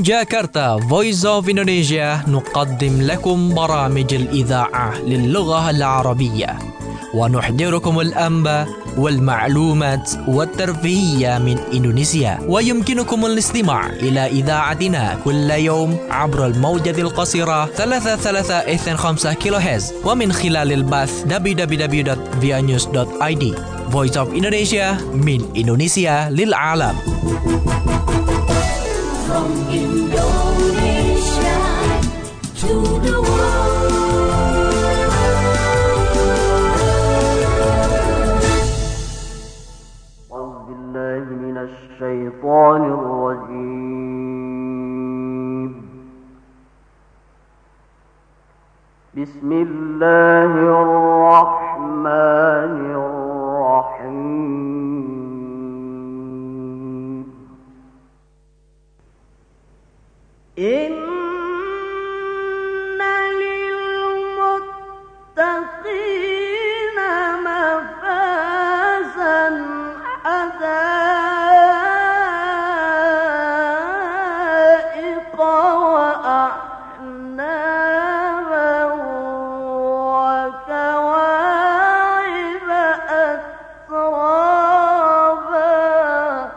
جاكرتا Voice of Indonesia نقدم لكم برامج الإذاعة للغة العربية ونحضركم الأنباء والمعلومات والترفيهية من إندونيسيا، ويمكنكم الاستماع إلى إذاعتنا كل يوم عبر الموجة القصيرة 3325 كيلوهرتز ومن خلال البث www.vianews.id. Voice of Indonesia من Indonesia للعالم. From Indonesia to the world. أعوذ بالله من الشيطان الرجيم. بسم الله الرحمن الرحيم. إن للمتقين مفازا حدائق وأعنابا وكواعب أترابا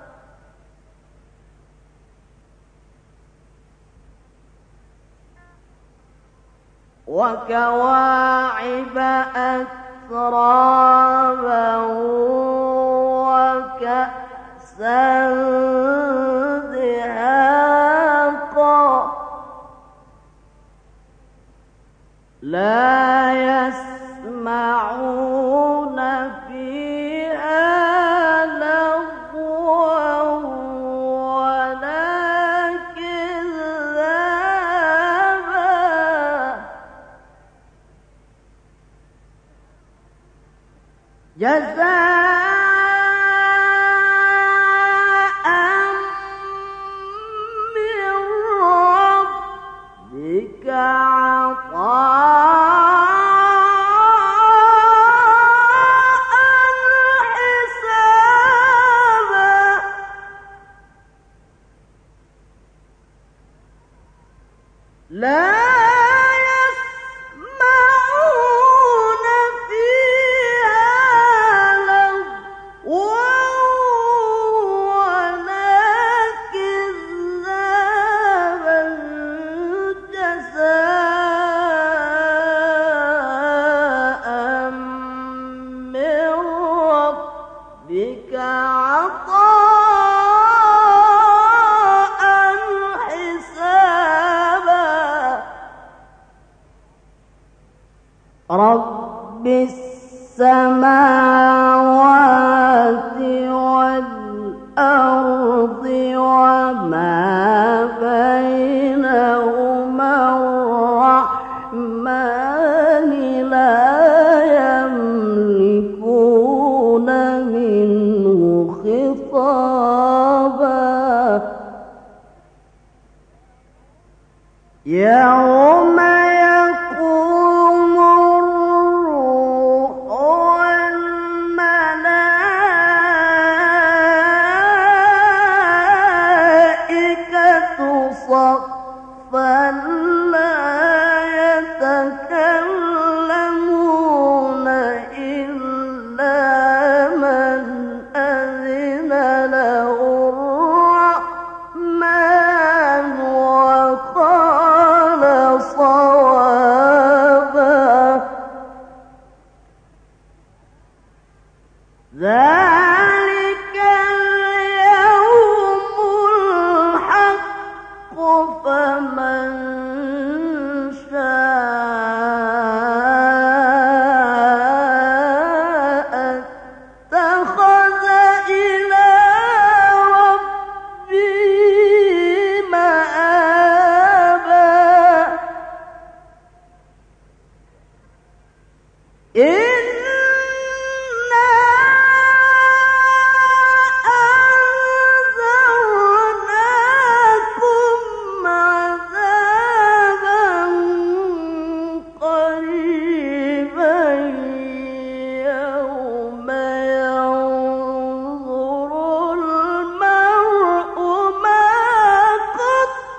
وكأسا دهاقا لا يسمعون فيها لغوا ولا كذابا جزاء من ربك عطاء حسابا لا يسمعون فيها لغوا ولا كذابا جزاء من ربك عطاء حسابا رب السماوات والأرض وما بينهما الرحمن لا يملكون منه خطابا يوم يقوم الروح والملائكة صفا لا يتكلمون إلا من أذن له الرحمن وقال صوابا ذلك اليوم الحق فمن شاء اتخذ إلى ربه مآبا إنا أنذرناكم عذابا قريبا يوم ينظر المرء ما قدم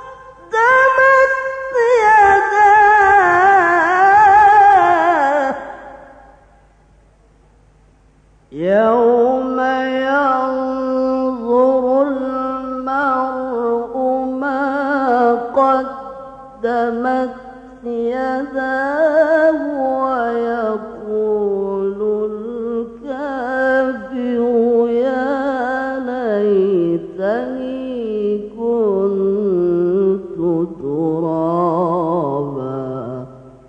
يوم ينظر المرء ما قدمت يداه ويقول الكافر يا ليتني كنت ترابا.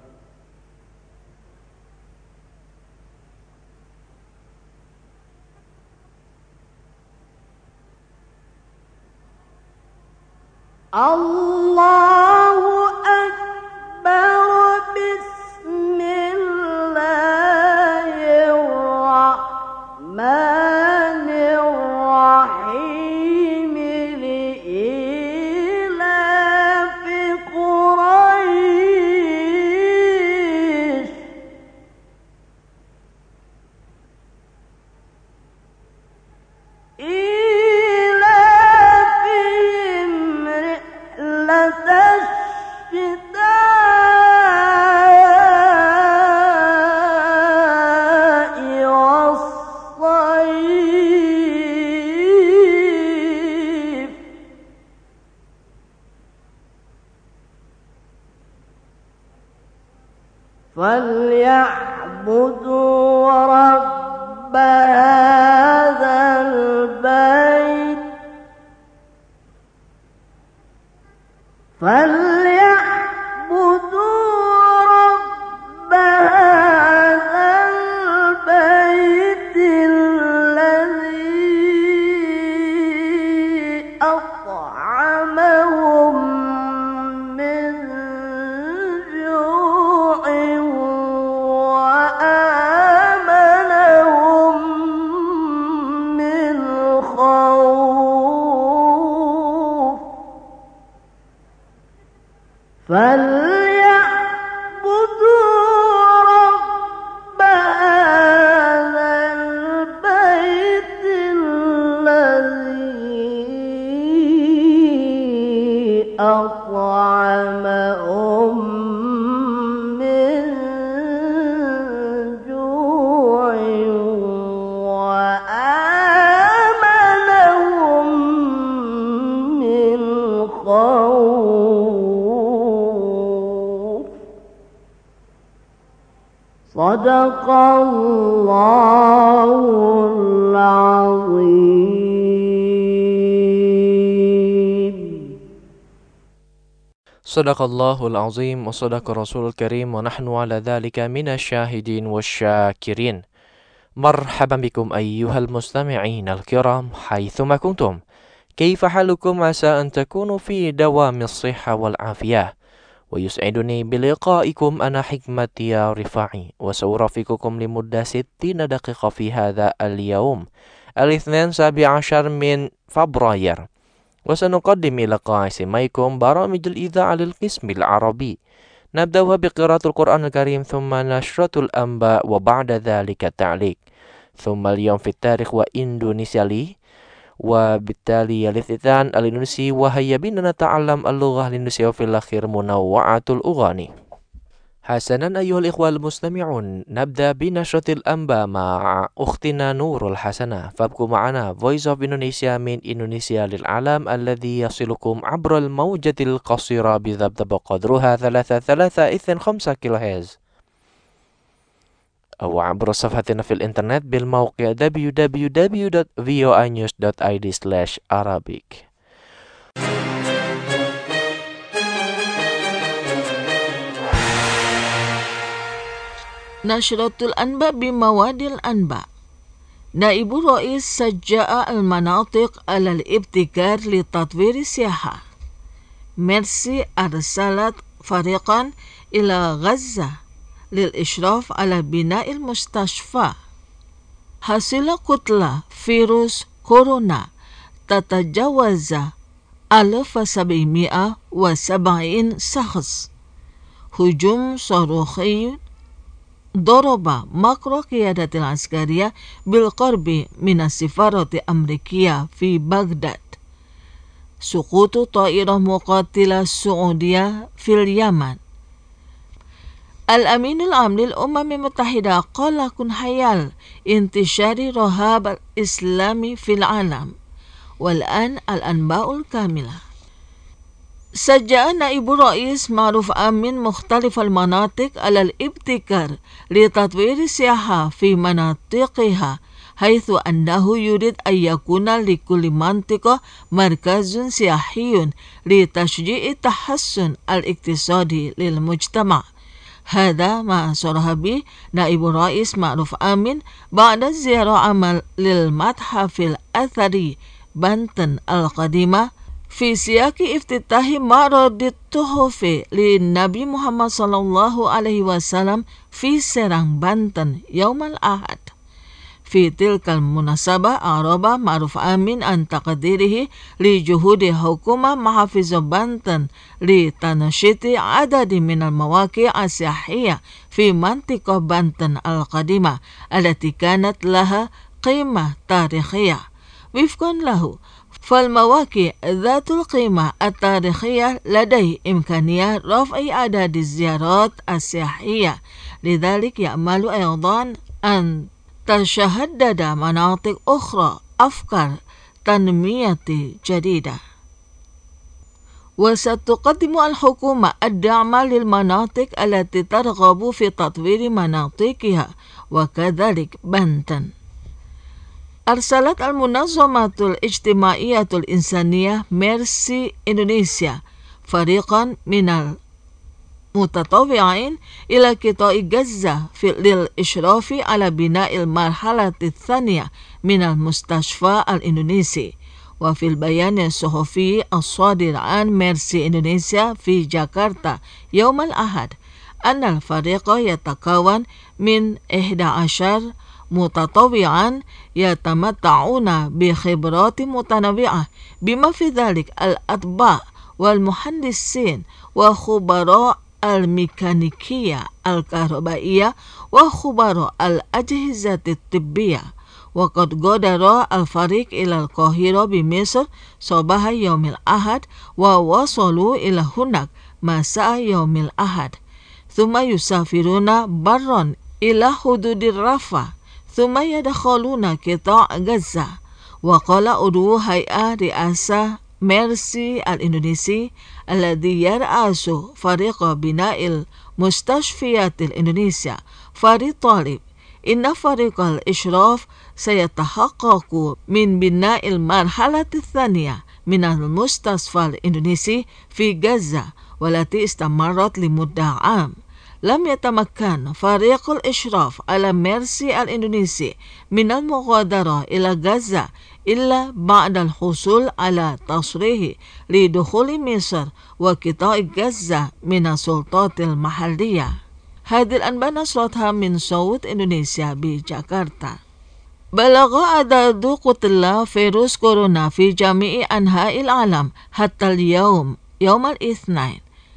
الله أكبر. بسم الله الرحمن الرحيم. لإيلاف قريش إيلافهم رحلة الشتاء والصيف. فليعبدوا رب هذا البيت. فليعبدوا رب هذا البيت الذي أطعمهم من جوع وآمنهم من خوف. فليعبدوا رب هذا البيت الذي أطعمهم من جوع وآمنهم من خوف. صدق الله العظيم. صدق الله العظيم وصدق رسول الكريم ونحن على ذلك من الشاهدين والشاكرين. مرحبا بكم أيها المستمعين الكرام حيثما كنتم. كيف حالكم؟ عسى أن تكونوا في دوام الصحة والعافية. ويسعدني بلقائكم أنا حكمة يا رفاعي، وسأرافقكم لمدة 60 دقيقة في هذا اليوم الاثنين 17 من فبراير. وسنقدم إلى قائمكم برامج الإذاعة للقسم العربي. نبدأها بقراءة القرآن الكريم، ثم نشرة الأنباء، وبعد ذلك التعليق، ثم اليوم في التاريخ وإندونيسيا لي، وبالتالي الافتتان الإندونيسي، وهيا بنا نتعلم اللغة الإندونيسية، وفي الأخير منوعة الأغاني. حسنا أيها الإخوة المستمعون، نبدأ بنشرة الأنباء مع أختنا نور الحسنة. فابقوا معنا Voice of Indonesia من إندونيسيا للعالم الذي يصلكم عبر الموجة القصيرة بذبذب قدرها 3325 كيلوهرتز، أو عبر صفحتنا في الإنترنت بالموقع www.voinews.id/Arabic. نشرة الأنباء بمواد الأنباء. نائب الرئيس شجع المناطق على الابتكار لتطوير السياحة. ميرسي أرسلت فريقا إلى غزة للإشراف على بناء المستشفى. حصيلة كتلة فيروس كورونا تتجاوز 1770 شخص. هجوم صاروخي ضرب مقر قيادة العسكرية بالقرب من السفارة الأمريكية في بغداد. سقوط طائرة مقاتلة سعودية في اليمن. Al-Aminul Am lil Umam Muttahidah qala kun hayal intishari rahab al-islami fil alam wal an al-anba'ul kamilah. سجّل نائب رئيس معروف أمين مختلف المناطق على الابتكار لتطوير السياحة في مناطقها، حيث أنه يريد أن يكون لكل منطقة مركز سياحي لتشجيع التحسن الاقتصادي للمجتمع. هذا ما صرح به نائب رئيس معروف أمين بعد زيارة عمل للمتحف الأثري بنتن القديمة في سياق افتتاح معرض التحف للنبي محمد صلى الله عليه وسلم في سرang بنتن يوم الأحد. في تلك المناسبة أعرب معروف أمين عن تقديره لجهود حكومة محافظة بنتن لتنشيط عدد من المواقع السياحية في منطقة بنتن القديمة التي كانت لها قيمة تاريخية. وفقا له فالمواقع ذات القيمة التاريخية لديه إمكانية رفع أعداد الزيارات السياحية، لذلك يأمل أيضا أن تشهد مناطق أخرى أفكار تنمية جديدة. وستقدم الحكومة الدعم للمناطق التي ترغب في تطوير مناطقها، وكذلك بنتن. أرسلت المنظمة الاجتماعية الإنسانية ميرسي إندونيسيا فريقا من المتطوعين إلى قطاع غزة للإشراف على بناء المرحلة الثانية من المستشفى الإندونيسي. وفي البيان الصحفي الصادر عن ميرسي إندونيسيا في جاكرتا يوم الأحد أن الفريق يتكون من 11 متطوعا يتمتعون بخبرات متنوعة، بما في ذلك الأطباء والمهندسين وخبراء الميكانيكية الكهربائية وخبراء الأجهزة الطبية. وقد غادر الفريق إلى القاهرة بمصر صباح يوم الأحد ووصلوا إلى هناك مساء يوم الأحد، ثم يسافرون برا إلى حدود الرفح، ثم يدخلون قطاع غزة. وقال عضو هيئة رئاسة ميرسي الإندونيسي الذي يرأس فريق بناء المستشفيات الإندونيسية فريد طالب إن فريق الإشراف سيتحقق من بناء المرحلة الثانية من المستشفى الإندونيسي في غزة والتي استمرت لمدة عام. لم يتمكن فريق الإشراف على ميرسي الإندونيسي من المغادرة إلى غزة إلا بعد الحصول على تصريح لدخول مصر وقطاع غزة من السلطات المحلية. هذه الأنباء نشرتها من صوت إندونيسيا بجاكرتا. بلغ عدد قتلى فيروس كورونا في جميع أنحاء العالم حتى اليوم يوم الاثنين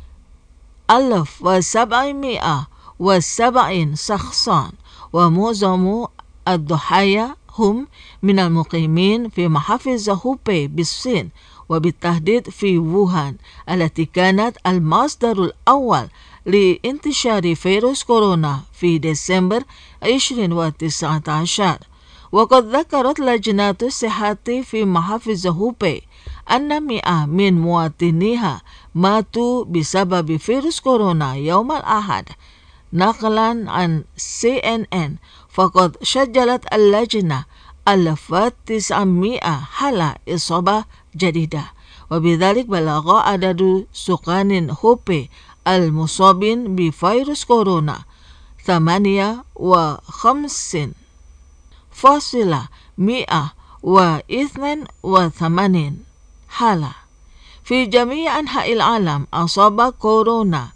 1770 شخصا، ومعظم الضحايا هم من المقيمين في محافظة هوبي بالصين، وبالتحديد في ووهان التي كانت المصدر الأول لانتشار فيروس كورونا في ديسمبر 2019. وقد ذكرت لجنة الصحة في محافظة هوبي أن 100 من مواطنيها ماتوا بسبب فيروس كورونا يوم الأحد. نقلا عن CNN، فقد سجلت اللجنة 1900 حالة إصابة جديدة، وبذلك بلغ عدد سكان هوبي المصابين بفيروس كورونا 58,182 حالة. في جميع أنحاء العالم أصاب كورونا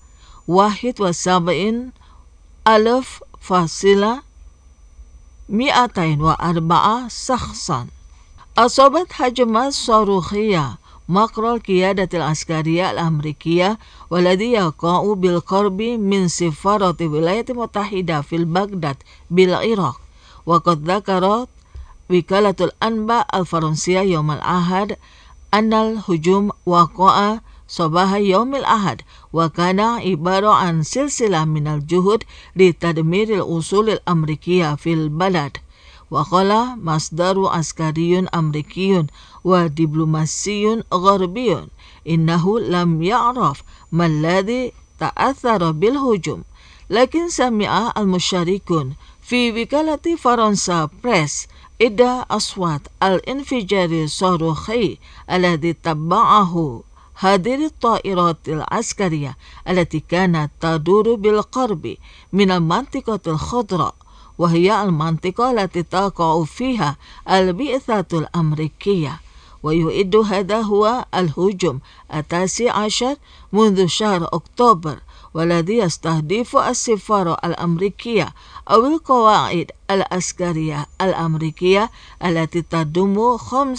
71,204 شخصا. أصابت هجمات صاروخية مقر القيادة العسكرية الأمريكية والذي يقع بالقرب من سفارة الولايات المتحدة في بغداد بالعراق. وقد ذكرت وكالة الأنباء الفرنسية يوم الأحد أن الهجوم وقع صباح يوم الأحد، وكان عبارة عن سلسلة من الجهود لتدمير الأصول الأمريكية في البلد. وقال مصدر عسكري أمريكي ودبلوماسي غربي إنه لم يعرف ما الذي تأثر بالهجوم، لكن سمع المشاركون في وكالة فرنسا بريس إحدى أصوات الانفجار الصاروخي الذي تبعه هذه الطائرات العسكرية التي كانت تدور بالقرب من المنطقة الخضراء، وهي المنطقة التي تقع فيها البعثة الأمريكية. ويؤد هذا هو الهجوم 19 منذ شهر أكتوبر، والذي يستهدف السفارة الأمريكية أو القواعد العسكرية الأمريكية التي تضم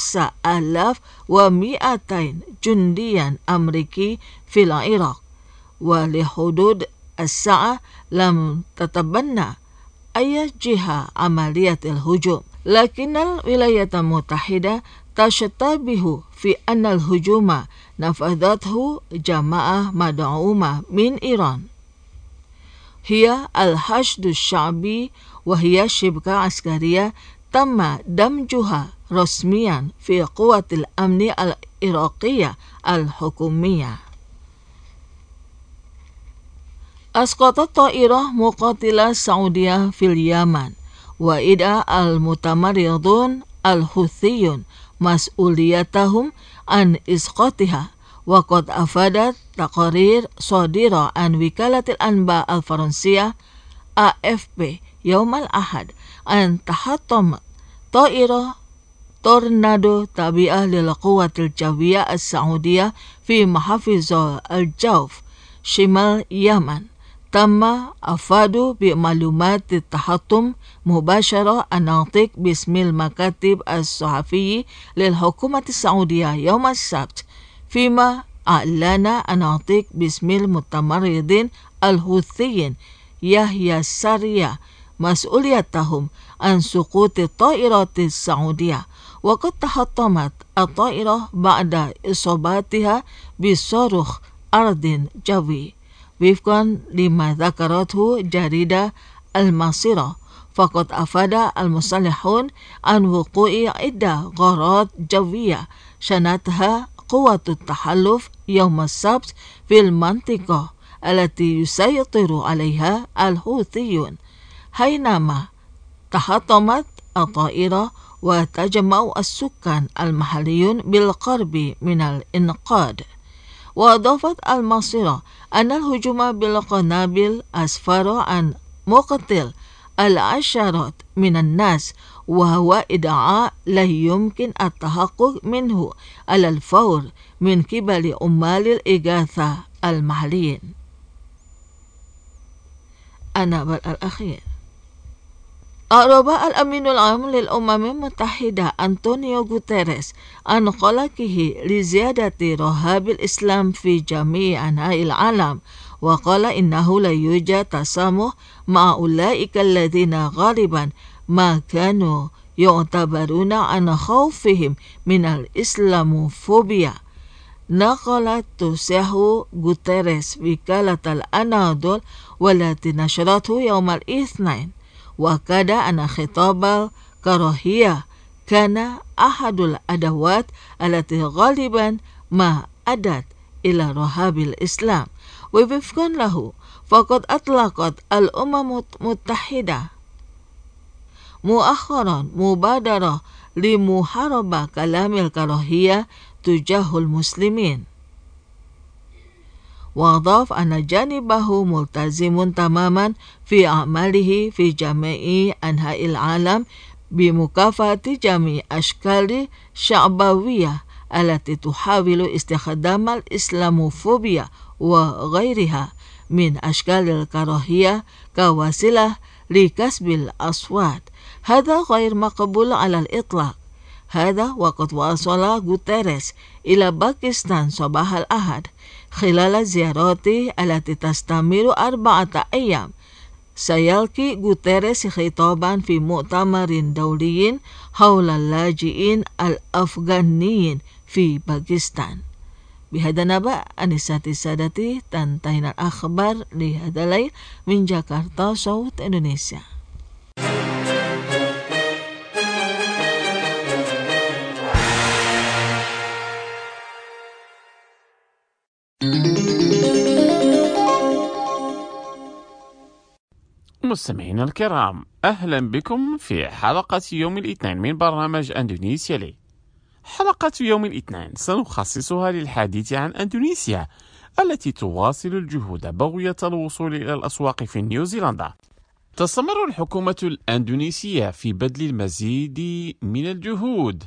5200 جنديا أمريكي في العراق. ولحدود الساعة لم تتبنى أي جهة عملية الهجوم، لكن الولايات المتحدة تشتبه في أن الهجوم نفذته جماعة مدعومة من إيران، هي الحشد الشعبي، وهي شبكة عسكرية تم دمجها رسميا في قوة الأمن العراقية الحكومية. أسقطت طائرة مقاتلة سعودية في اليمن، وإدعى المتمردون الحوثيون مسؤوليتهم عن إسقاطها. وقد أفادت تقارير صادرة عن وكالة الأنباء الفرنسية AFP يوم الأحد أن تحطم طائرة تورنادو تابعة للقوات الجوية السعودية في محافظة الجوف شمال اليمن. تم أفاد بمعلومات التحطم مباشرة الناطق باسم المكاتب الصحفي للحكومة السعودية يوم السبت، فيما أعلن الناطق باسم المتمردين الحوثيين يحيى السريع مسؤوليتهم عن سقوط الطائرات السعودية. وقد تحطمت الطائرة بعد إصابتها بصاروخ أرض جوي، وفقا لما ذكرته جريدة المصيرة. فقد أفاد المصلحون عن وقوع عدة غارات جوية شنتها قوة التحالف يوم السبت في المنطقة التي يسيطر عليها الحوثيون، حينما تحطمت الطائرة وتجمع السكان المحليون بالقرب من الإنقاذ. وأضافت المصيرة أن الهجوم بالقنابل أسفر عن مقتل العشرات من الناس، وهو ادعاء لا يمكن التحقق منه على الفور من قبل عمال الإغاثة المحليين. النبأ الأخير. أعرب الأمين العام للأمم المتحدة أنطونيو غوتيريس عن قلقه لزيادة رهاب الإسلام في جميع أنحاء العالم، وقال إنه لا يوجد تسامح مع أولئك الذين غالبا ما كانوا يعتبرون عن خوفهم من الإسلاموفوبيا. نقلت توسيه غوتيريس وكالة الأناضول والتي نشرته يوم الاثنين، وكاد أن خطاب الكراهية كان أحد الأدوات التي غالبا ما أدت إلى رهاب الإسلام. ووفقا له فقد أطلقت الأمم المتحدة مؤخرا مبادرة لمحاربة كلام الكراهية تجاه المسلمين. وأضاف أن جانبه ملتزم تماما في أعماله في جميع أنحاء العالم بمكافحة جميع أشكال الشعبوية التي تحاول استخدام الإسلاموفوبيا وغيرها من أشكال الكراهية كوسيلة لكسب الأصوات. هذا غير مقبول على الإطلاق. هذا وقد وصل غوتيريس إلى باكستان صباح الأحد خلال زيارته التي تستمر 4 أيام. سيلقي غوتيريس خطابا في مؤتمر دولي حول اللاجئين الأفغانيين في باكستان. بهذا نبأ أنساتي السادتي تنتهينا الأخبار لهذا الليل من جاكرتا صوت إندونيسيا. مستمعينا الكرام، أهلا بكم في حلقة يوم الاثنين من برنامج أندونيسيا لي. حلقة يوم الاثنين سنخصصها للحديث عن أندونيسيا التي تواصل الجهود بغية الوصول إلى الأسواق في نيوزيلندا. تستمر الحكومة الأندونيسية في بذل المزيد من الجهود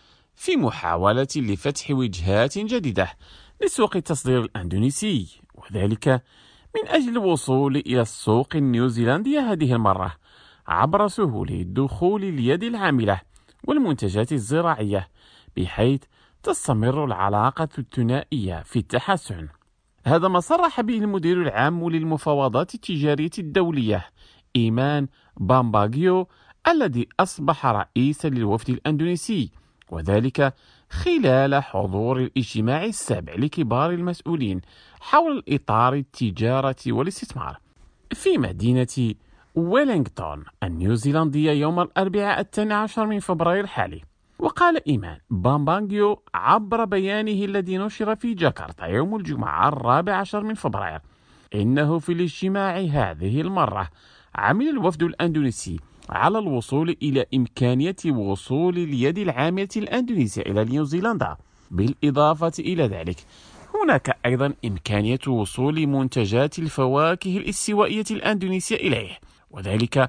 في محاولة لفتح وجهات جديدة لسوق التصدير الأندونيسي، وذلك من أجل الوصول إلى السوق النيوزيلندية هذه المرة عبر سهولة دخول اليد العاملة والمنتجات الزراعية، بحيث تستمر العلاقة الثنائية في التحسن. هذا ما صرح به المدير العام للمفاوضات التجارية الدولية إيمان بامباغيو الذي أصبح رئيسا للوفد الأندونيسي، وذلك خلال حضور الاجتماع السابع لكبار المسؤولين حول إطار التجارة والاستثمار في مدينة ويلينغتون النيوزيلندية يوم الأربعاء 12 من فبراير الحالي. وقال إيمان بامبانجيو عبر بيانه الذي نشر في جاكرتا يوم الجمعة 14 من فبراير إنه في الاجتماع هذه المرة عمل الوفد الأندونيسي على الوصول إلى إمكانية وصول اليد العاملة الأندونيسية إلى نيوزيلندا. بالإضافة إلى ذلك هناك أيضا إمكانية وصول منتجات الفواكه الاستوائية الأندونيسية إليه، وذلك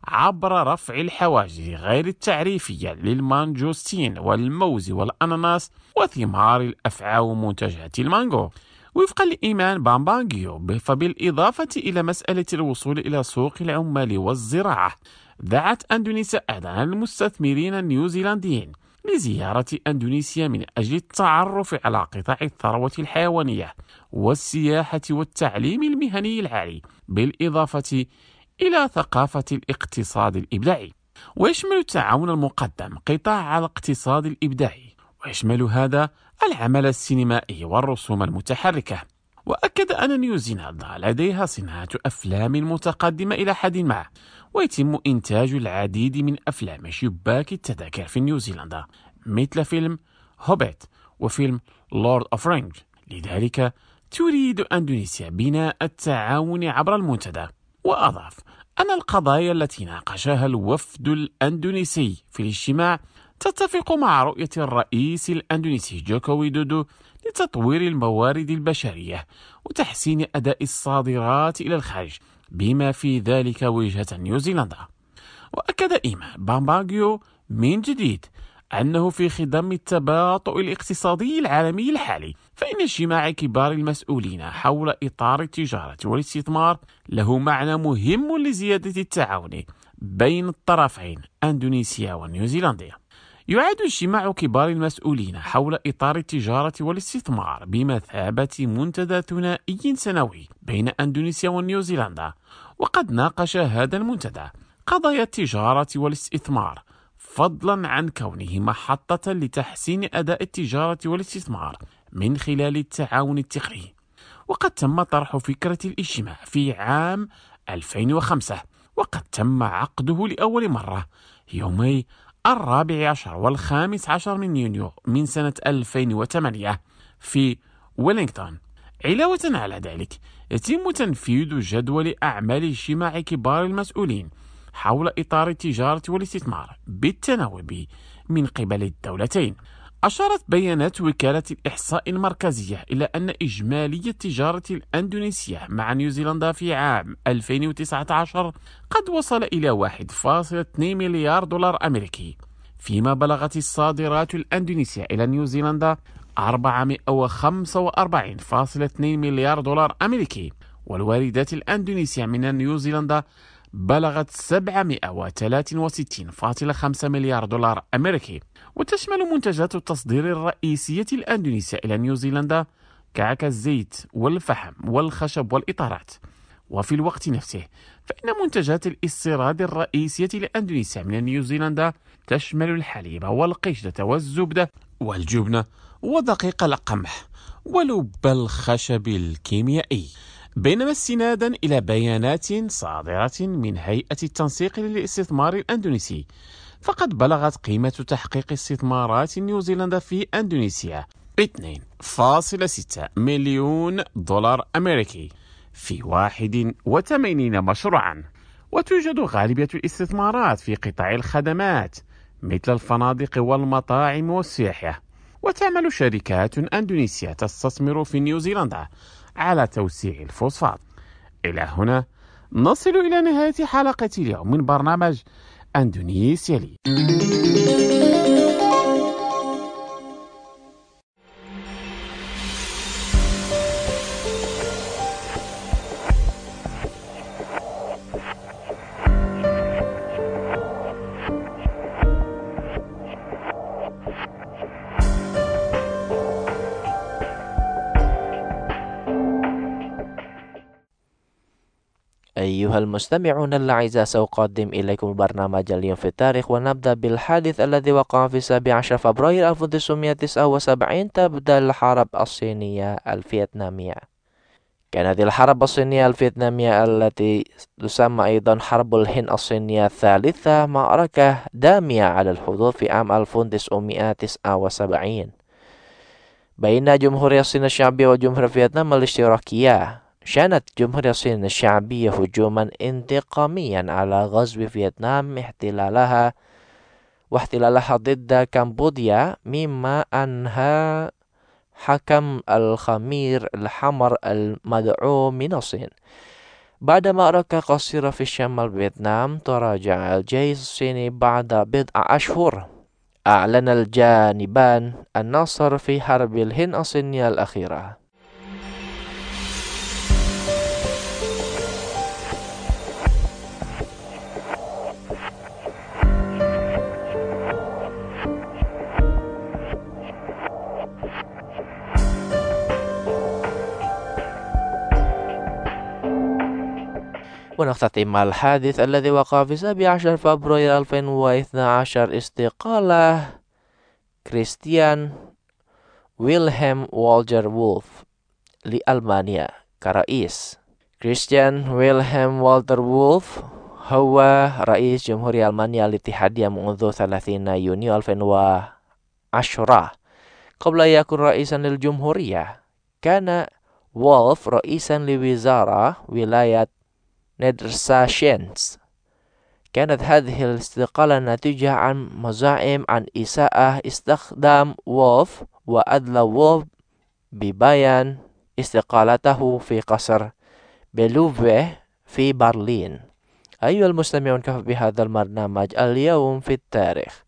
عبر رفع الحواجز غير التعريفية للمانجوستين والموز والأناناس وثمار الأفعى ومنتجات المانجو. وفقا لإيمان بامبانجيو، فبالإضافة إلى مسألة الوصول إلى سوق العمال والزراعة، دعت أندونيسيا أيضا المستثمرين النيوزيلنديين لزيارة أندونيسيا من أجل التعرف على قطاع الثروة الحيوانية والسياحة والتعليم المهني العالي، بالإضافة إلى ثقافة الاقتصاد الإبداعي. ويشمل التعاون المقدم قطاع الاقتصاد الإبداعي، ويشمل هذا العمل السينمائي والرسوم المتحركة. وأكد أن نيوزيلندا لديها صناعة أفلام متقدمة إلى حد ما، ويتم إنتاج العديد من أفلام شباك التذاكر في نيوزيلندا مثل فيلم هوبيت وفيلم لورد أوف رينج. لذلك تريد أندونيسيا بناء التعاون عبر المنتدى. وأضاف أن القضايا التي ناقشها الوفد الأندونيسي في الاجتماع تتفق مع رؤية الرئيس الأندونيسي جوكو ويدودو لتطوير الموارد البشرية وتحسين أداء الصادرات إلى الخارج، بما في ذلك وجهة نيوزيلندا. وأكد إيمان بامباغيو من جديد أنه في خضم التباطؤ الاقتصادي العالمي الحالي، فإن اجتماع كبار المسؤولين حول إطار التجارة والاستثمار له معنى مهم لزيادة التعاون بين الطرفين أندونيسيا ونيوزيلندا. يعد اجتماع كبار المسؤولين حول إطار التجارة والاستثمار بمثابة منتدى ثنائي سنوي بين أندونيسيا ونيوزيلندا، وقد ناقش هذا المنتدى قضايا التجارة والاستثمار، فضلا عن كونه محطة لتحسين أداء التجارة والاستثمار من خلال التعاون التقني. وقد تم طرح فكرة الاجتماع في عام 2005، وقد تم عقده لأول مرة يومي 14 و15 من يونيو من سنة 2008 في ويلينغتون. علاوة على ذلك يتم تنفيذ جدول أعمال اجتماع كبار المسؤولين حول إطار التجارة والاستثمار بالتناوب من قبل الدولتين. أشارت بيانات وكالة الإحصاء المركزية إلى أن إجمالي التجارة الأندونيسية مع نيوزيلندا في عام 2019 قد وصل إلى 1.2 مليار دولار أمريكي، فيما بلغت الصادرات الأندونيسية إلى نيوزيلندا 445.2 مليار دولار أمريكي، والواردات الأندونيسية من نيوزيلندا بلغت 763.5 مليار دولار أمريكي. وتشمل منتجات التصدير الرئيسية الأندونيسية إلى نيوزيلندا كعك الزيت والفحم والخشب والإطارات. وفي الوقت نفسه فإن منتجات الاستيراد الرئيسية لأندونيسيا من نيوزيلندا تشمل الحليب والقشدة والزبدة والجبنة ودقيق القمح ولب الخشب الكيميائي، بينما استنادا إلى بيانات صادرة من هيئة التنسيق للاستثمار الأندونيسي، فقد بلغت قيمة تحقيق استثمارات نيوزيلندا في أندونيسيا 2.6 مليون دولار أمريكي في 81 مشروعا. وتوجد غالبية الاستثمارات في قطاع الخدمات مثل الفنادق والمطاعم والسياحة. وتعمل شركات أندونيسية تستثمر في نيوزيلندا على توسيع الفوسفات. إلى هنا نصل إلى نهاية حلقة اليوم من برنامج أندونيسيا لي. أيها المستمعون الأعزاء، سأقدم إليكم البرنامج اليوم في التاريخ، ونبدأ بالحادث الذي وقع في 17 فبراير 1979. تبدأ الحرب الصينية الفيتنامية. كانت الحرب الصينية الفيتنامية التي تسمى أيضا حرب الهند الصينية الثالثة معركة دامية على الحدود في عام 1979 بين جمهورية الصين الشعبية وجمهورية فيتنام الاشتراكية. شنت جمهورية الصين الشعبية هجوما انتقاميا على غزو فيتنام واحتلالها ضد كمبوديا، مما أنهى حكم الخمير الحمر المدعوم من الصين. بعد معركة قصيرة في شمال فيتنام، تراجع الجيش الصيني بعد بضع أشهر. أعلن الجانبان النصر في حرب الهند الصينية الأخيرة. ونختتم الحادث الذي وقع في 17 فبراير 2012. استقالة كريستيان ويلهلم والتر وولف لألمانيا كرئيس. كريستيان ويلهلم والتر وولف هو رئيس جمهورية ألمانيا الاتحادية منذ 30 يونيو 2010. قبل أن يكون رئيسا للجمهورية، كان وولف رئيسا لوزارة ولاية نيدرساشينز. كانت هذه الاستقالة نتيجة عن مزاعم عن إساءة استخدام وولف، وأدلى وولف ببيان استقالته في قصر بلوفيه في برلين. أيها المستمعون، كفى بهذا البرنامج اليوم في التاريخ.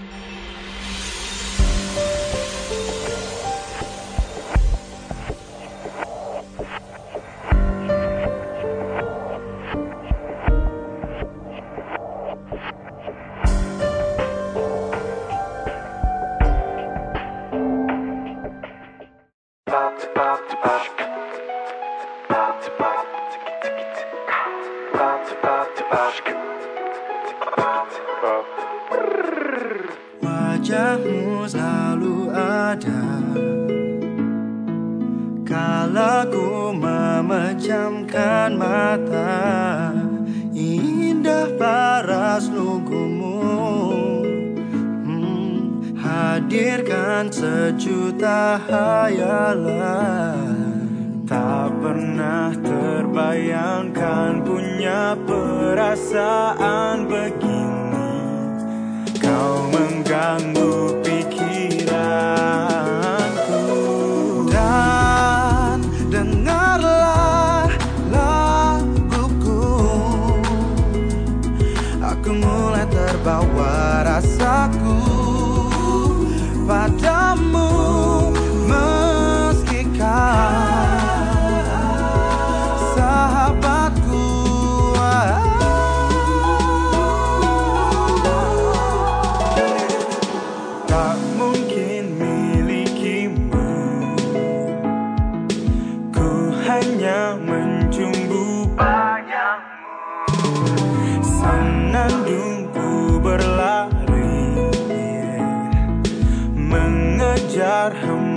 Wajahmu selalu ada kala ku memejamkan mata. Indah paras lugumu, hadirkan sejuta hayalan. Tak pernah terbayangkan punya perasaan begini. Kau mengganggu pikiranku. Dan dengarlah laguku. Aku mulai terbawa rasaku padamu, meski kau sahabatku. Tak mungkin milikimu, ku hanya mencumbu bayangmu. Senandungku berlari mengejar hemu.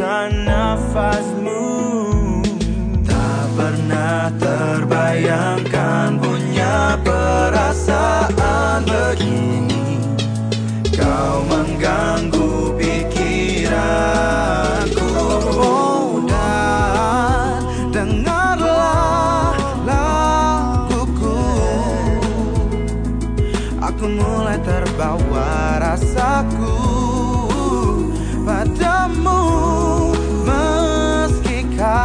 hembusan nafasmu. Tak pernah terbayangkan punya perasaan begini. Kau mengganggu pikiranku. Oh, dan dengarlah laguku. Aku mulai terbawa rasaku padamu, meski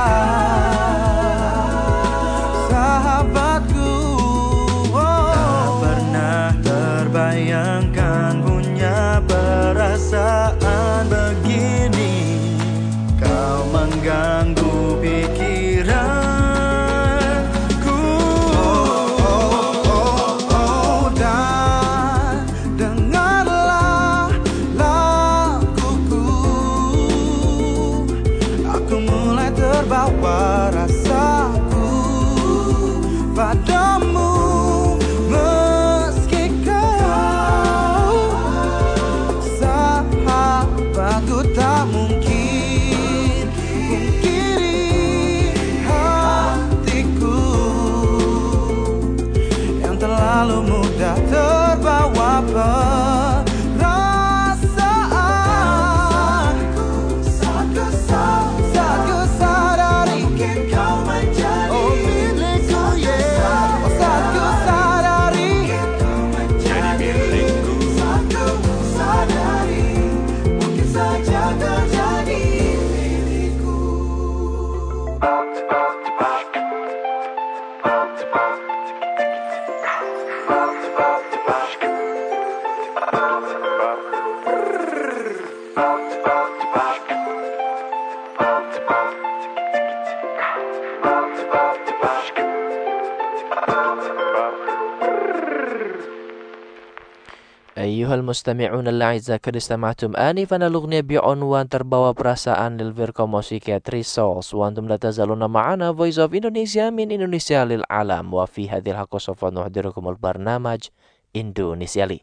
sahabatku. Tak pernah terbayangkan punya perasaan begini. Kau mengganggu pikiranku. Dan dengarlah laguku. Aku mulai terbawa rasaku padamu, meski kau sahabatku. Tak mungkin pungkiri hatiku yang terlalu mudah terbawa perasaan. Saat ku sadari mungkin kau menjadi milikku, yeah. Saat ku sadari kau menjadi milikku. Saat ku sadari mungkin saja kau jadi milikku. أيها المستمعون الأعزاء قد استمعتم آنفا الأغنية بعنوان terbawa perasaan للفرقة موسيقية Three Souls وأنتم لا تزالون معنا Voice of Indonesia من إندونيسيا للعالم وفي هذه الحلقة سوف نحضركم البرنامج إندونيسيا لي.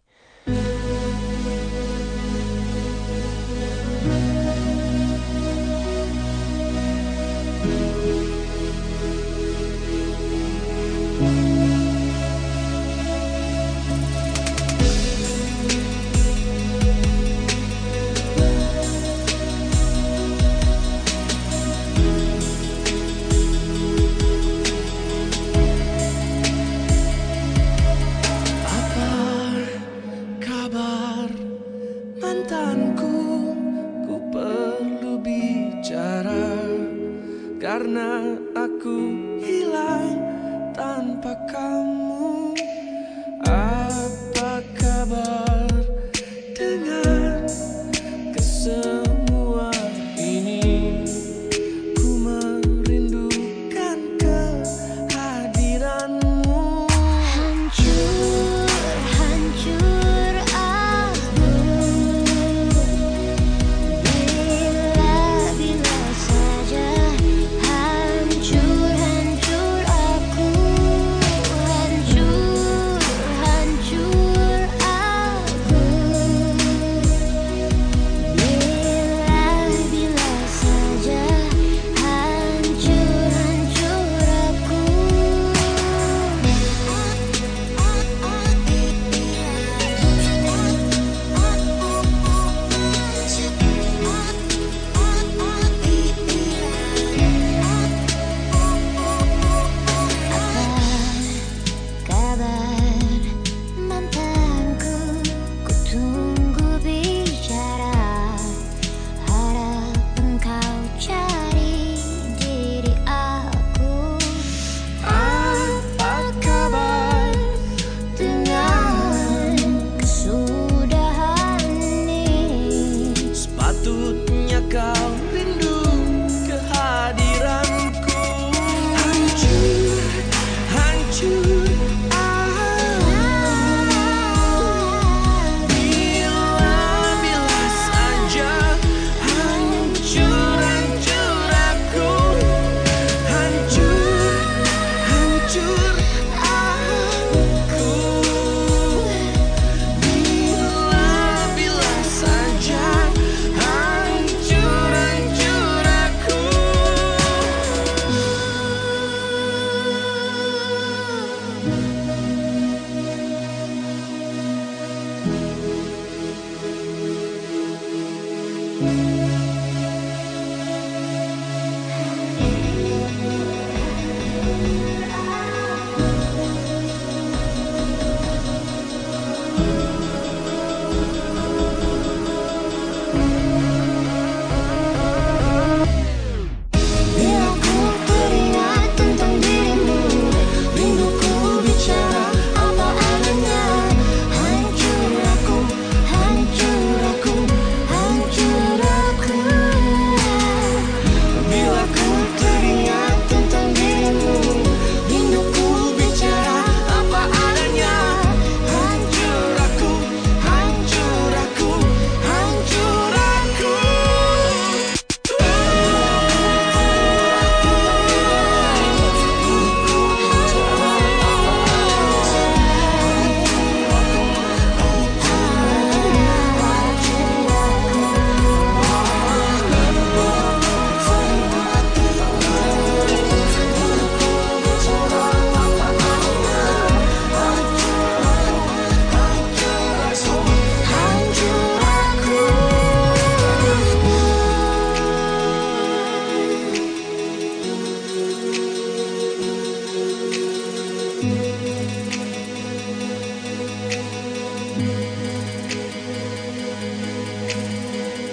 Karena aku hilang tanpa kamu. Apa kabar dengan kesemua ini? Ku merindukan kehadiranmu. Hancur aku bila saja. Hancur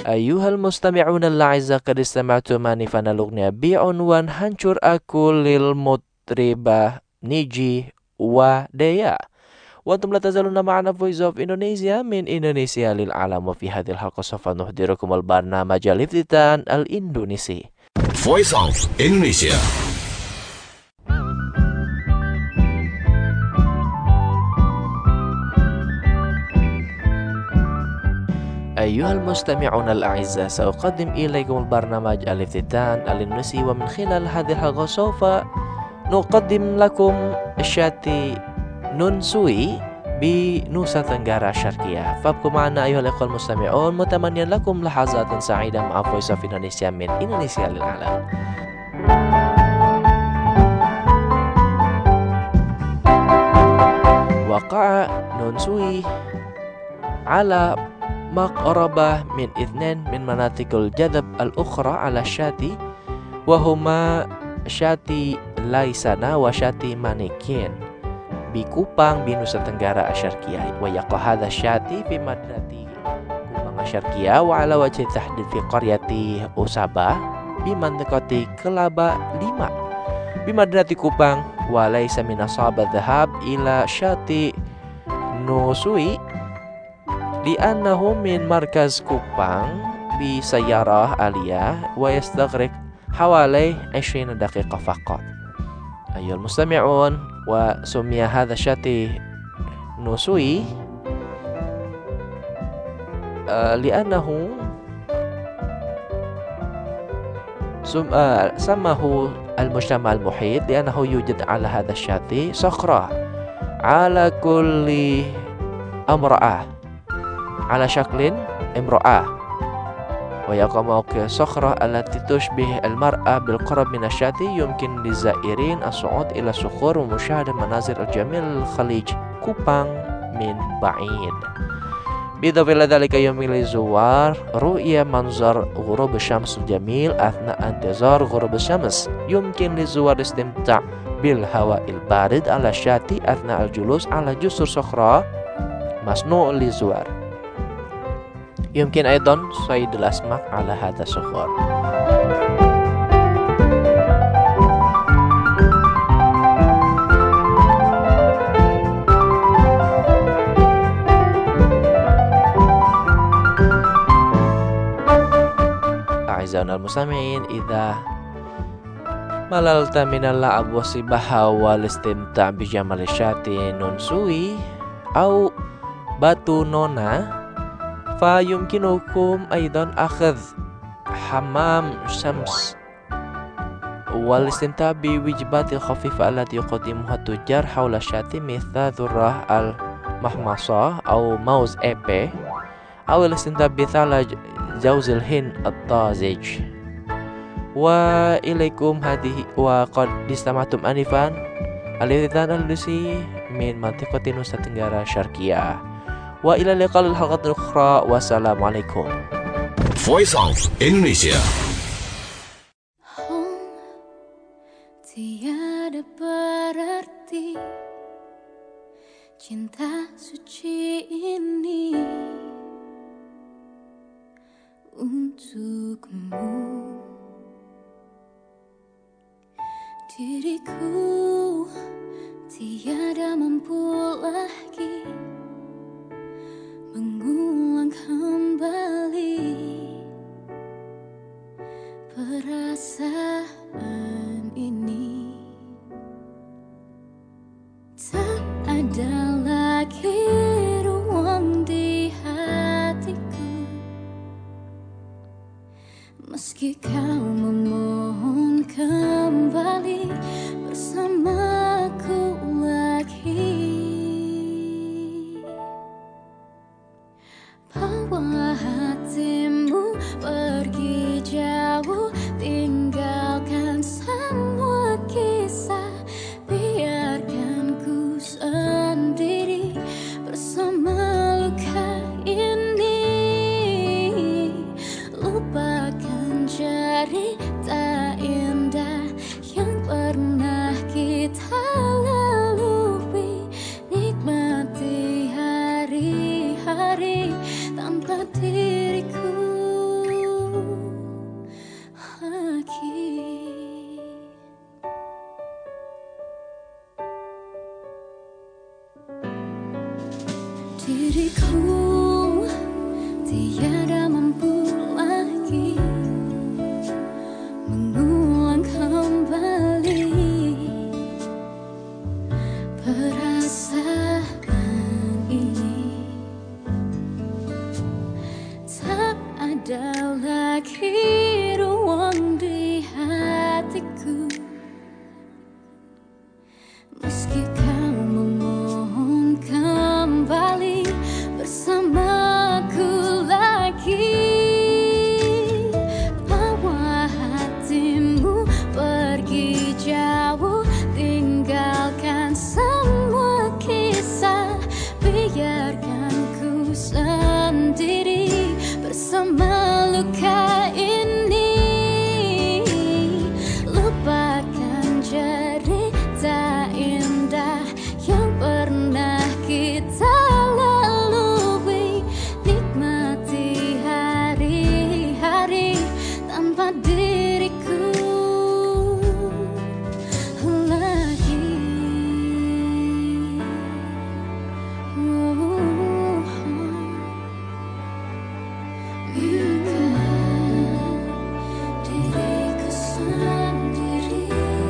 Ayuhal mustami'un al-a'izza qad istama'tum anifan al-ughniya bi'unwan hancur aku lil mutribah niji wa daya. Wa antum la tazaluna ma'ana Voice of Indonesia min Indonesia lil alam, wa fi hadhil halqa sawfa nuhdirukum al-barnamaj al-iftitan al-Indonesi. Voice of Indonesia. أيها المستمعون الأعزاء، سأقدم إليكم البرنامج الافتتان الإندونيسي، ومن خلال هذه الحلقة سوف نقدم لكم شاتي نونسوي بنوسا تنغارا الشرقية. فابقوا معنا أيها الأخوة المستمعون، متمنيا لكم لحظات سعيدة مع Voice of Indonesia من إندونيسيا للعالم. وقع نونسوي على مقربة من 2 من مناطق الجذب الأخرى على الشاتي، وهما شاتي لايسانا وشاتي مانيكين بكوبانغ بنوسا تنغارا الشرقية. ويقع هذا الشاتي في مدينة كوبانغ الشرقية، وعلى وجه التحديد في قرية أوسابا بمنطقة كلابا 5 بمدينة كوبانغ. وليس من الصعب الذهاب إلى شاتي نوسوي لأنه من مركز كوبانغ بسيارة عالية ويستغرق حوالي 20 دقيقة فقط. أيها المستمعون، وسمي هذا الشاتي نوسوي لأنه سماه المجتمع المحيط لأنه يوجد على هذا الشاطئ صخرة على كل امرأة على شكل امرأة، ويقع موقع صخرة التي تشبه المرأة بالقرب من الشاطئ. يمكن للزائرين الصعود إلى الصخور ومشاهدة مناظر الجميل للخليج كوبانغ من بعيد. بالإضافة إلى ذلك يمكن للزوار رؤية منظر غروب الشمس الجميل أثناء انتظار غروب الشمس. يمكن للزوار الاستمتاع بالهواء البارد على الشاطئ أثناء الجلوس على جسر صخرة مصنوع للزوار. يمكن أيضا صيد الأسماك على هذا الصخور. أعزائنا المستمعين، إذا مللت من اللعب والسباحة والاستمتاع بجمال الشاطئ نونسوي أو باتو نونا، فيمكنكم أيضا أخذ حمام شمس والاستمتاع بوجبات الخفيفة التي يقدمها التجار حول الشاطئ مثل ذرة المحمصة أو موز إيبي، أو الاستمتاع بثلج جوز الهند الطازج. وإليكم هذه، وقد استمعتم آنفا الافتتان الإندونيسي من منطقة نوسا تنغارا الشرقية. وإلى اللقاء الحلقة الأخرى، والسلام عليكم. Voice of Indonesia. Tiada berarti cinta suci ini untukmu. Diriku tiada mampu lagi mengulang kembali perasaan ini. Tak ada lagi ruang di hatiku meski kau memohon kembali bersamaku lagi. Bawa hatimu pergi jauh, tinggalkan semua kisah, biarkan ku sendiri bersama luka ini. Lupakan jari Ku tiada mampu lagi mengulang kembali perasaan ini. Tak ada lagi ruang di hatiku, meski kau memohon kembali bersamaku lagi. Bawa hatimu pergi jauh, tinggalkan semua kisah. Biarkan ku sendiri bersama luka ini. Lupakan cerita indah yang pernah kita lalui. Nikmati hari-hari tanpa diriku lagi. Diriku sendiri.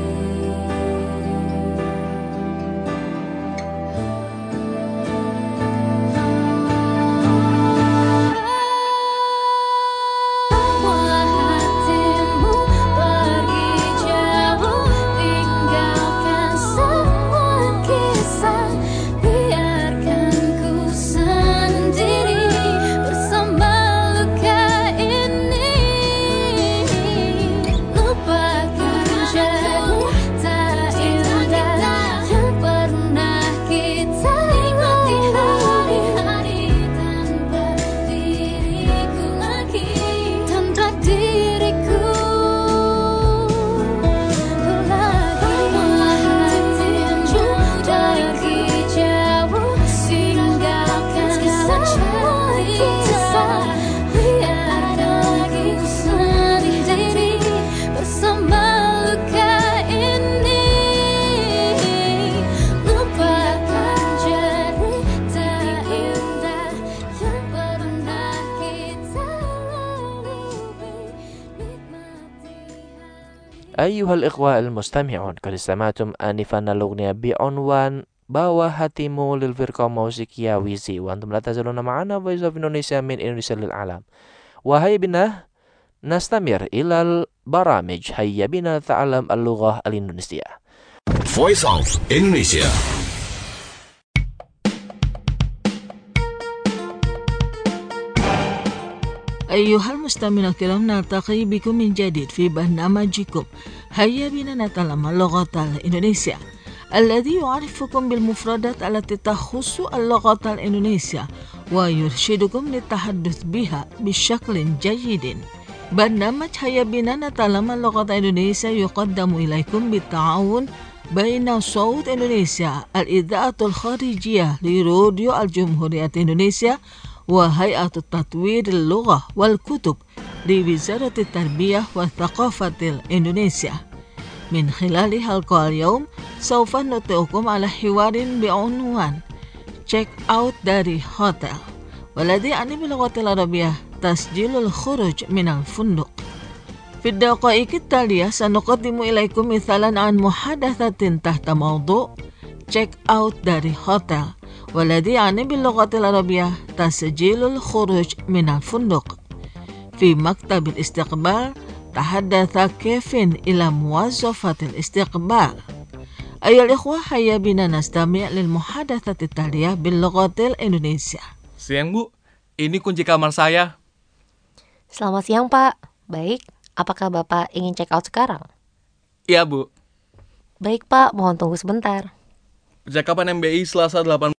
Bawa hatimu pergi jauh, tinggalkan semua kisah. Biarkan ku sendiri bersama luka ini. Lupakan cerita indah yang pernah kita lalui. Tanpa diriku lagi, tanpa diriku lagi. Hatimu pergi jauh, tinggalkan semua kisah. Biarkan ku sendiri bersama luka ini. Lupakan cerita indah yang pernah kita lalui. Nikmati أيها الإخوة المستمعون، قد استمعتم آنفا الأغنية بعنوان bawa hatimu للفرقة موسيقية ويزي، وأنتم لا تزالون معنا Voice of Indonesia من إندونيسيا للعالم. وهيا بنا نستمر إلى البرامج. هيا بنا نتعلم اللغة الإندونيسية. Voice of Indonesia. أيها المستمعون الكرام، نلتقي بكم من جديد في برنامجكم هيا بنا نتعلم اللغة الإندونيسية، الذي يعرفكم بالمفردات التي تخص اللغة الإندونيسية ويرشدكم للتحدث بها بشكل جيد. برنامج هيا بنا نتعلم اللغة الإندونيسية يقدم إليكم بالتعاون بين صوت إندونيسيا، الإذاعة الخارجية لراديو الجمهورية إندونيسيا، وهيئة تطوير اللغة والكتب لوزارة التربية والثقافة الإندونيسيا. من خلال حلقة اليوم سوف نطلعكم على حوار بعنوان check out dari hotel، والذي يعني باللغة العربية تسجيل الخروج من الفندق. في الدقائق التالية سنقدم إليكم مثالا عن محادثة تحت موضوع check out dari hotel، والذي يعني باللغة العربية تسجيل الخروج من الفندق. في مكتب الاستقبال تحدث كيفن إلى موظفة الاستقبال. أيها الإخوة، هيا بنا نستمع للمحادثة التالية باللغة الإندونيسية. Siang Bu, ini kunci kamar saya. Selamat siang Pak. Baik, apakah Bapak ingin check out sekarang? Iya Bu. Baik Pak, mohon tunggu sebentar. Percakapan MBI Selasa 8.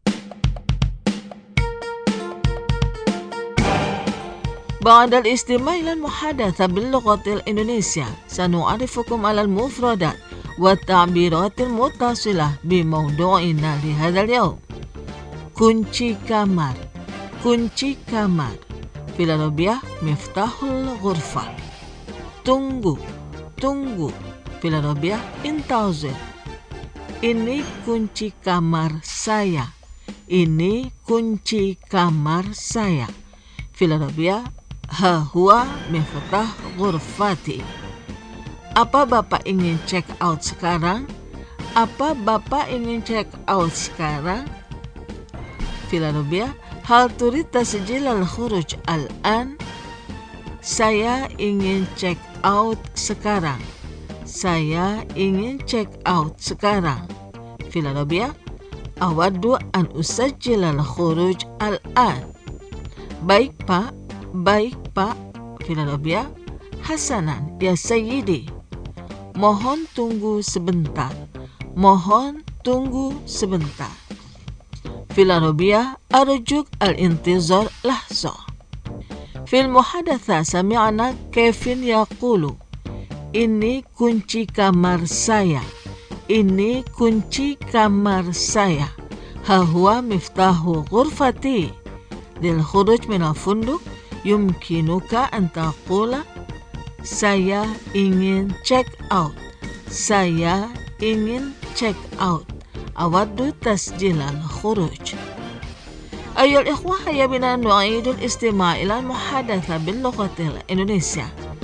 بعد الاستماع إلى المحادثة باللغة الإندونيسية سنعرفكم على المفردات والتعبيرات المتصلة بموضوعنا لهذا اليوم. kunci kamar. kunci kamar في العربية مفتاح الغرفة. tunggu. tunggu في العربية انتظر. ini kunci kamar saya. Ini kunci kamar saya. Fil Arabiyah, ha huwa miftah ghurfati. Apa Bapak ingin check out sekarang? Apa Bapak ingin check out sekarang? Fil Arabiyah, hal turid tasjil al-khuruj al-an? Saya ingin check out sekarang. Saya ingin check out sekarang. Fil Arabiyah, awaddu an usajjil al-khuruj al-an. Baik Pak, baik Pak. Fil Arabiyah, hasanan ya sayyidi. Mohon tunggu sebentar. Mohon tunggu sebentar. Fil Arabiyah, arjuk al-intizar lahza. Fil muhadatha sami'na kaifin yaqulu. Ini kunci kamar saya. Ini kunci kamar saya. Ha huwa miftahu ghurfati. Lil khuruj min al-funduq yumkinuka an taqula saya ingin check out. Saya ingin check out. Awaddu tasjil al-khuruj. أيها الإخوة هيا بنا نعيد الاستماع إلى المحادثة باللغة الإندونيسية.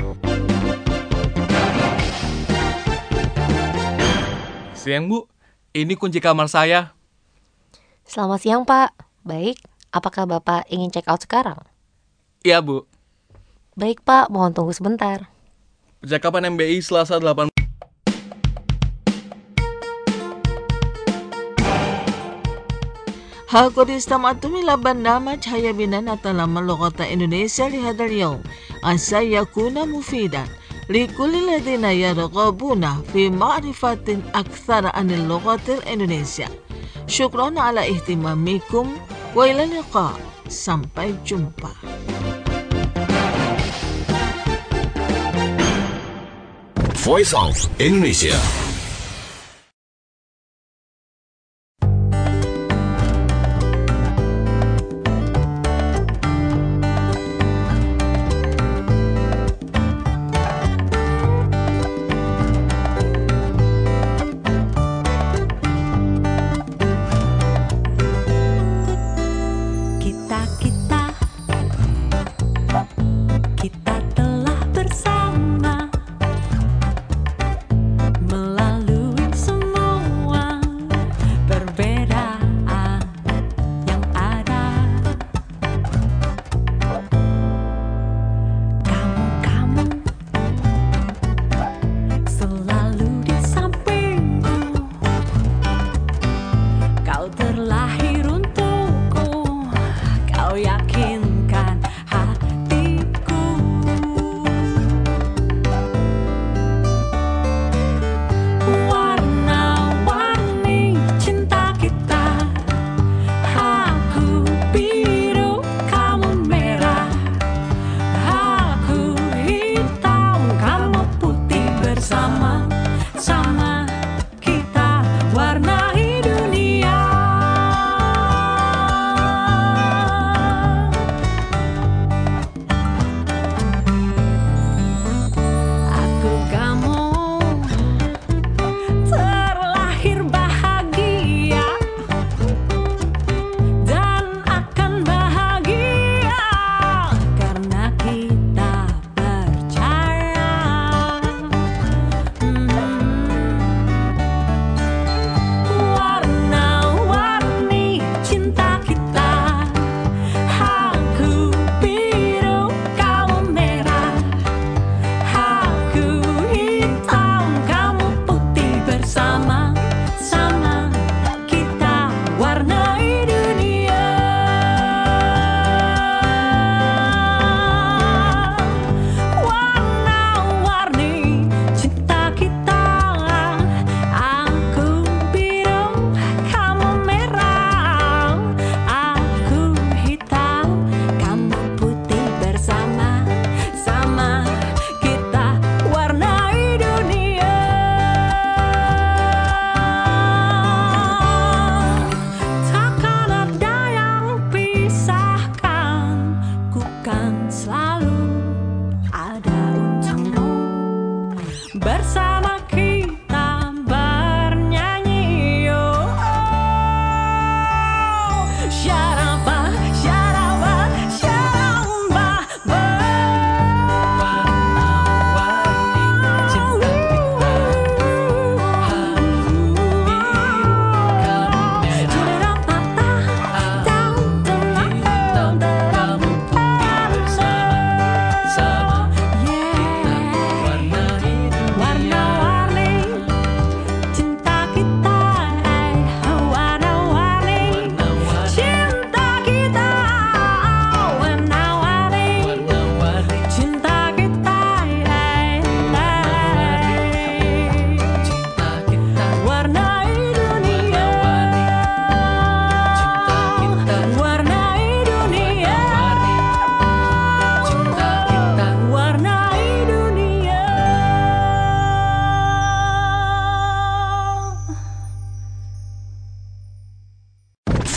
Siang Bu, ini kunci kamar saya. Selamat siang Pak. Baik, apakah Bapak ingin check out sekarang? Iya Bu. Baik Pak, mohon tunggu sebentar. Percakapan MBI Selasa 8. قد استمعتم إلى برنامج هيا بنا نتعلم اللغة الإندونيسية لهذا اليوم. عسى يكون مفيدا لكل الذين يرغبون في معرفة أكثر عن اللغة الإندونيسية. شكرا على اهتمامكم وإلى اللقاء. Sampai jumpa. Voice of Indonesia. Kita telah bersama melalui semua perbedaan yang ada. Kamu selalu di sampingku. Kau terlahir untukku. Kau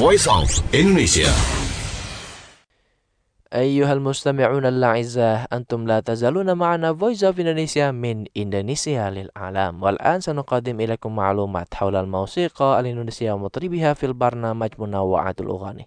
Voice of Indonesia. أيها المستمعون الأعزاء أنتم لا تزالون معنا Voice of Indonesia من إندونيسيا للعالم. والآن سنقدم إليكم معلومات حول الموسيقى الإندونيسية ومطربها في البرنامج منوعات الأغاني.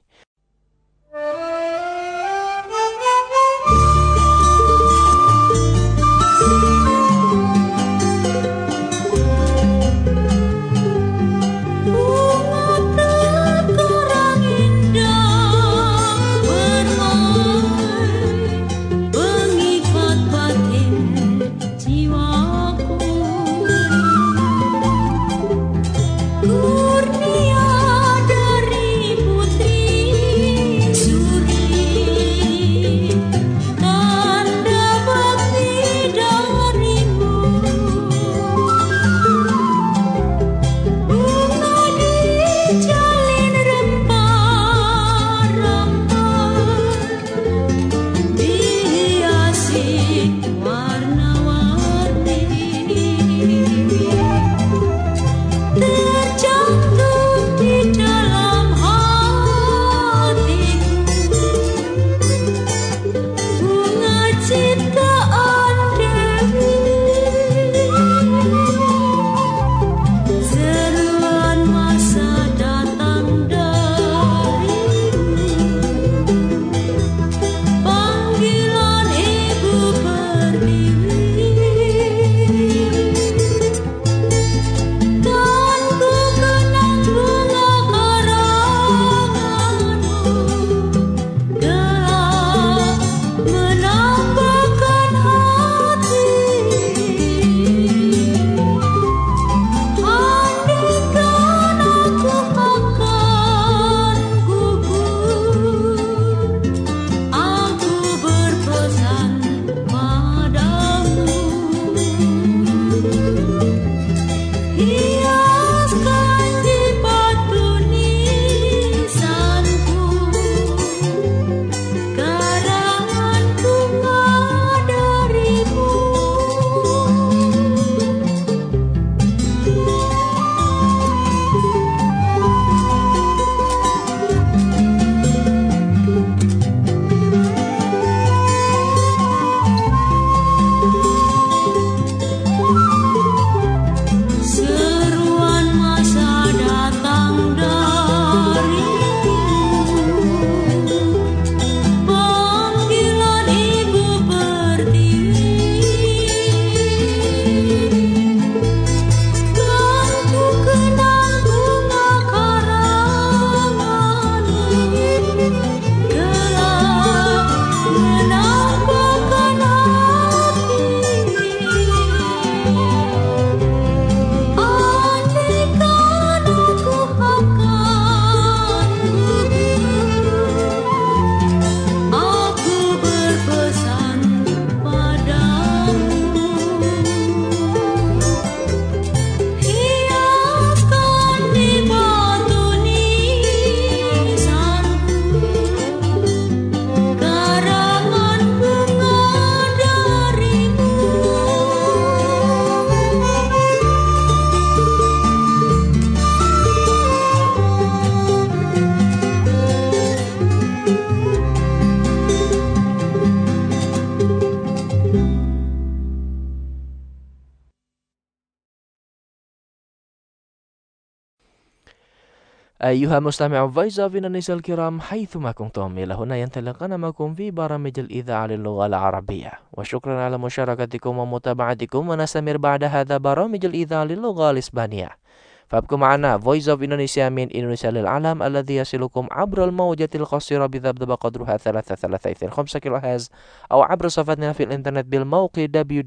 أيها المستمع Voice of Indonesia الكرام حيثما كنتم، إلى هنا ينطلقنا معكم في برامج الإذاعة للغة العربية، وشكرا على مشاركتكم ومتابعتكم. ونستمر بعد هذا برامج الإذاعة للغة الإسبانية، فابقوا معنا Voice of Indonesia من إندونيسيا للعالم الذي يصلكم عبر الموجة القصيرة بذبذب قدرها 3.325 كيلو هرتز، أو عبر صفحتنا في الإنترنت بالموقع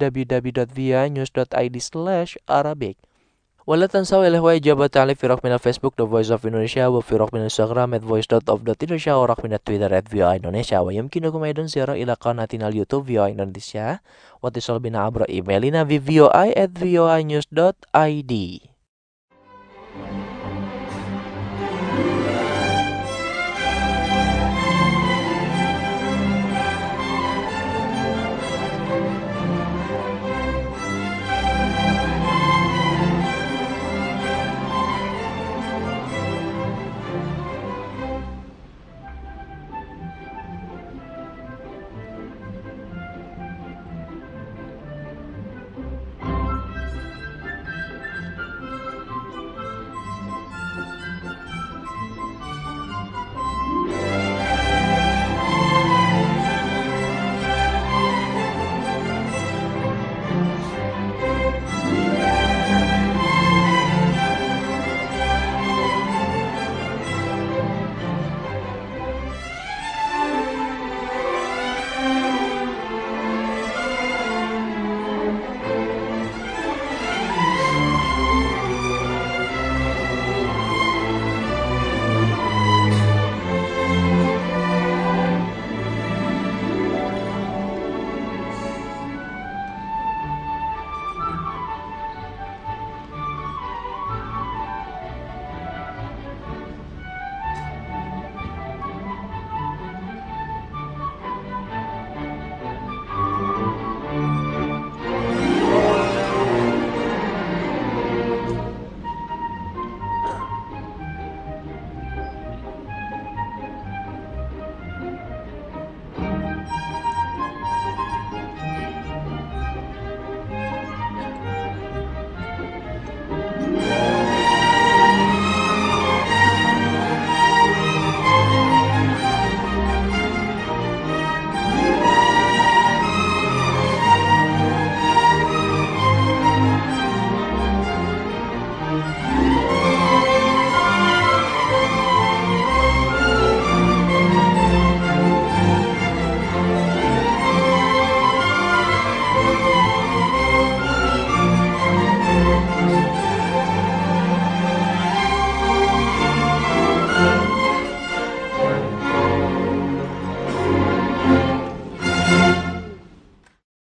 www.vianews.id/Arabic. ولا تنسوا الهواء إجابة تعليق في رقم الفيسبوك The Voice of Indonesia، وفي رقم الانستغرام @voice.of.indonesia، ورقم التويتر @VOA Indonesia. ويمكنكم أيضا زيارة إلى قناتنا اليوتيوب VOA Indonesia، واتصال بنا عبر إيميلنا في voi@voanews.id.